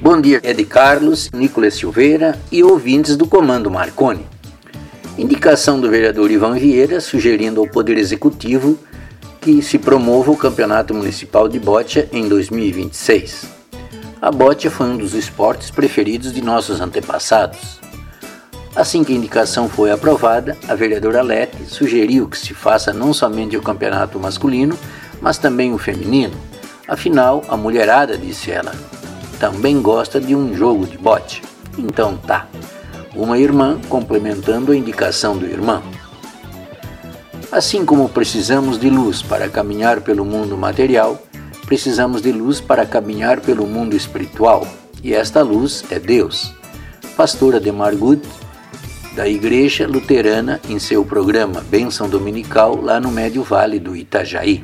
Bom dia, Ed Carlos, Nicolas Silveira e ouvintes do Comando Marconi. Indicação do vereador Ivan Vieira sugerindo ao Poder Executivo que se promova o Campeonato Municipal de Boccia em 2026. A boccia foi um dos esportes preferidos de nossos antepassados. Assim que a indicação foi aprovada, a vereadora Lete sugeriu que se faça não somente o campeonato masculino, mas também o feminino. Afinal, a mulherada, disse ela, também gosta de um jogo de boccia. Então tá, uma irmã complementando a indicação do irmão. Assim como precisamos de luz para caminhar pelo mundo material, precisamos de luz para caminhar pelo mundo espiritual, e esta luz é Deus. Pastora Ademar Gut, da Igreja Luterana, em seu programa Bênção Dominical, lá no Médio Vale do Itajaí.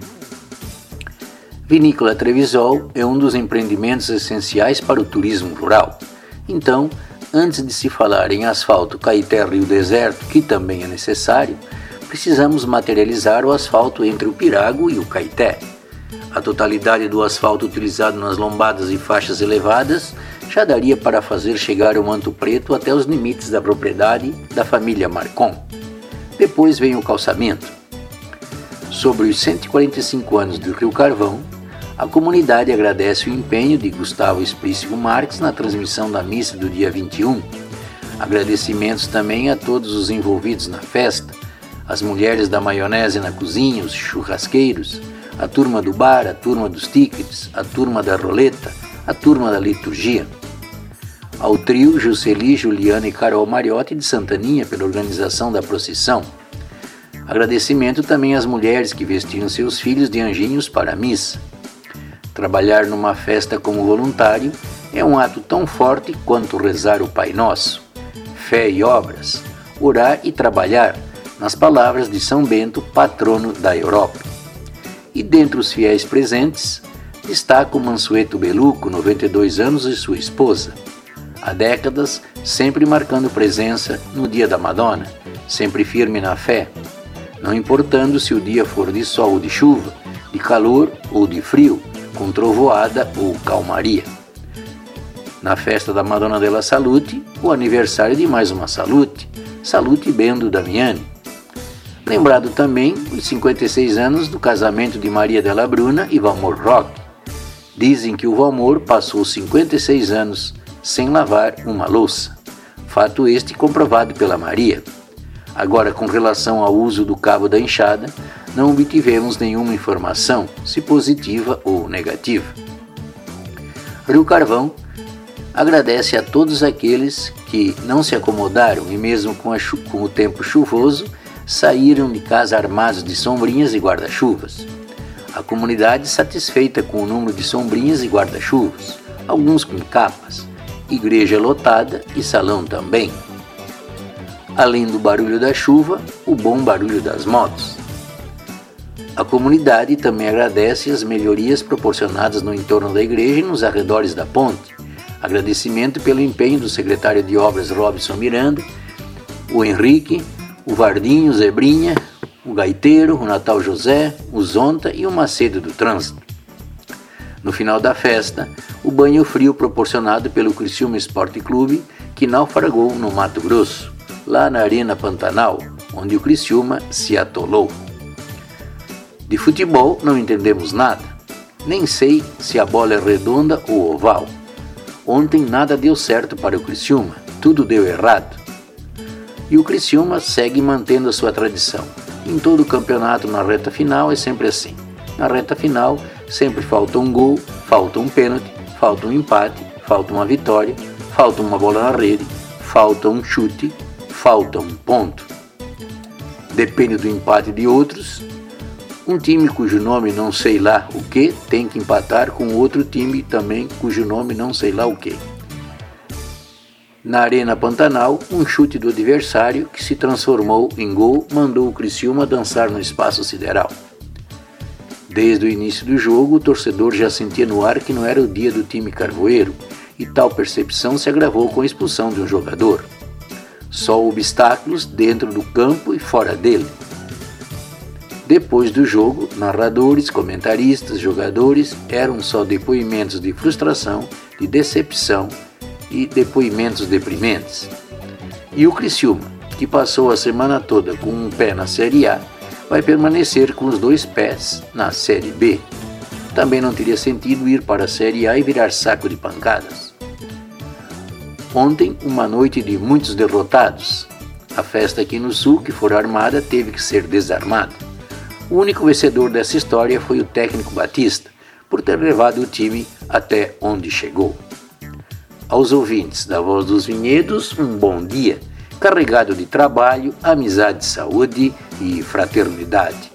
Vinícola Trevisol é um dos empreendimentos essenciais para o turismo rural. Então, antes de se falar em asfalto Caeté-Rio Deserto, que também é necessário, precisamos materializar o asfalto entre o Pirago e o Caeté. A totalidade do asfalto utilizado nas lombadas e faixas elevadas já daria para fazer chegar o manto preto até os limites da propriedade da família Marcon. Depois vem o calçamento. Sobre os 145 anos do Rio Carvão, a comunidade agradece o empenho de Gustavo Explícito Marques na transmissão da missa do dia 21. Agradecimentos também a todos os envolvidos na festa, as mulheres da maionese na cozinha, os churrasqueiros, a turma do bar, a turma dos tickets, a turma da roleta, a turma da liturgia. Ao trio Jusceli, Juliana e Carol Mariotti de Santaninha pela organização da procissão. Agradecimento também às mulheres que vestiam seus filhos de anjinhos para a missa. Trabalhar numa festa como voluntário é um ato tão forte quanto rezar o Pai Nosso. Fé e obras, orar e trabalhar, nas palavras de São Bento, patrono da Europa. E dentre os fiéis presentes, destaca o Mansueto Beluco, 92 anos, e sua esposa. Há décadas, sempre marcando presença no dia da Madonna, sempre firme na fé, não importando se o dia for de sol ou de chuva, de calor ou de frio, com trovoada ou calmaria. Na festa da Madonna della Salute, o aniversário de mais uma Salute, Salute Bendo Damiani. Lembrado também os 56 anos do casamento de Maria della Bruna e Valmor Roque. Dizem que o Valmor passou 56 anos sem lavar uma louça. Fato este comprovado pela Maria. Agora, com relação ao uso do cabo da enxada, não obtivemos nenhuma informação, se positiva ou negativa. Rio Carvão agradece a todos aqueles que não se acomodaram e mesmo com o tempo chuvoso, saíram de casa armados de sombrinhas e guarda-chuvas. A comunidade satisfeita com o número de sombrinhas e guarda-chuvas, alguns com capas, igreja lotada e salão também. Além do barulho da chuva, o bom barulho das motos. A comunidade também agradece as melhorias proporcionadas no entorno da igreja e nos arredores da ponte. Agradecimento pelo empenho do secretário de Obras Robson Miranda, o Henrique, o Vardinho, o Zebrinha, o Gaiteiro, o Natal José, o Zonta e o Macedo do Trânsito. No final da festa, o banho frio proporcionado pelo Criciúma Esporte Clube, que naufragou no Mato Grosso, lá na Arena Pantanal, onde o Criciúma se atolou. De futebol não entendemos nada, nem sei se a bola é redonda ou oval. Ontem nada deu certo para o Criciúma, tudo deu errado. E o Criciúma segue mantendo a sua tradição. Em todo o campeonato, na reta final, é sempre assim. Na reta final, sempre falta um gol, falta um pênalti, falta um empate, falta uma vitória, falta uma bola na rede, falta um chute, falta um ponto. Depende do empate de outros. Um time cujo nome não sei lá o que tem que empatar com outro time também cujo nome não sei lá o que. Na Arena Pantanal, um chute do adversário que se transformou em gol mandou o Criciúma dançar no espaço sideral. Desde o início do jogo, o torcedor já sentia no ar que não era o dia do time carvoeiro, e tal percepção se agravou com a expulsão de um jogador. Só obstáculos dentro do campo e fora dele. Depois do jogo, narradores, comentaristas, jogadores eram só depoimentos de frustração, de decepção e depoimentos deprimentes. E o Criciúma, que passou a semana toda com um pé na Série A, vai permanecer com os 2 pés na Série B. Também não teria sentido ir para a Série A e virar saco de pancadas. Ontem, uma noite de muitos derrotados. A festa aqui no Sul, que for armada, teve que ser desarmada. O único vencedor dessa história foi o técnico Batista, por ter levado o time até onde chegou. Aos ouvintes da Voz dos Vinhedos, um bom dia, carregado de trabalho, amizade, saúde e fraternidade.